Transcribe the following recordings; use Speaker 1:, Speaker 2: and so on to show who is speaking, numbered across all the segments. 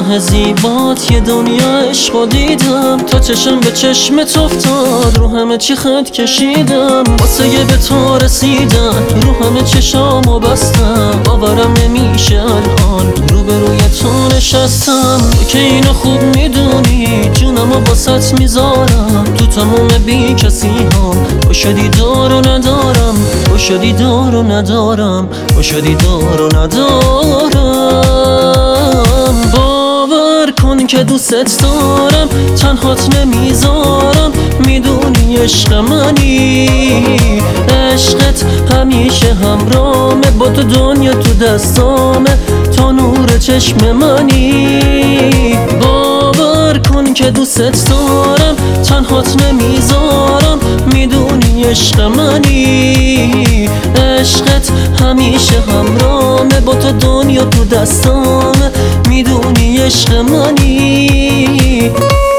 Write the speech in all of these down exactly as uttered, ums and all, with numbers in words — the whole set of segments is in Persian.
Speaker 1: ته زیبات یه دنیا عشق دیدم، تا چشم به چشمت افتاد رو همه چی خط کشیدم، واسه یه به تو رسیدن رو همه چشامو بستم، باورم نمیشه الان روبروی تو نشستم. تو که اینو خوب میدونی جونمو باست میذارم تو تموم بی کسی هم، با شدی دار و ندارم، با شدی دار و ندارم، با شدی دار و ندارم. باور کن که دوست دارم، تنهات نمیذارم، میدونی عشق منی، عشقت همیشه همرامه، با تو دنیا تو دستامه، تو نور چشم منی. باور کن که دوست دارم، تنهات نمیذارم، میدونی عشق منی، عشقت همیشه همرامه، با تو دنیا تو دستامه، میدونی عشق منی.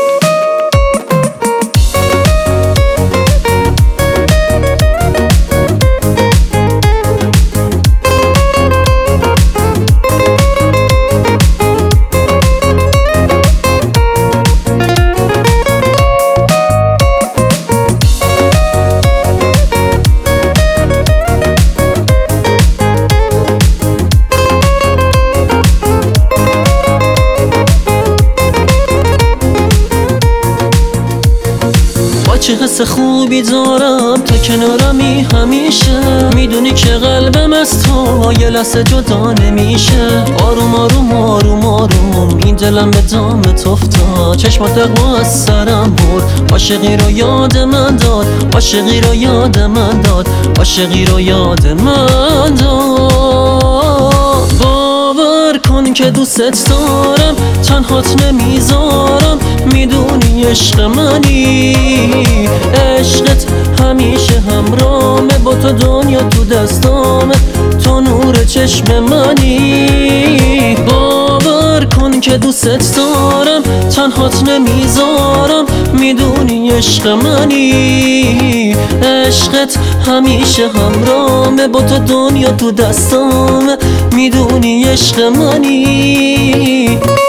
Speaker 1: چه حس خوبی دارم تا کنارمی همیشه، میدونی که قلبم از تو یه لحظه جدا نمیشه. آروم آروم آروم آروم این دلم به دامت افتاد، چشمات دقوا از سرم برد، عاشقی رو یاد من داد، عاشقی رو یاد من داد، عاشقی رو یاد من داد. باور کن که دوست دارم، تنهات نمیذارم، میدونی عشق منی، عشقت همیشه همرامه، با تو دنیا تو دستامه، تو نور چشم منی. باور کن که دوست دارم، تنهات نمیذارم، میدونی عشق منی، عشقت همیشه همرامه، با تو دنیا تو دستامه، میدونی عشق منی.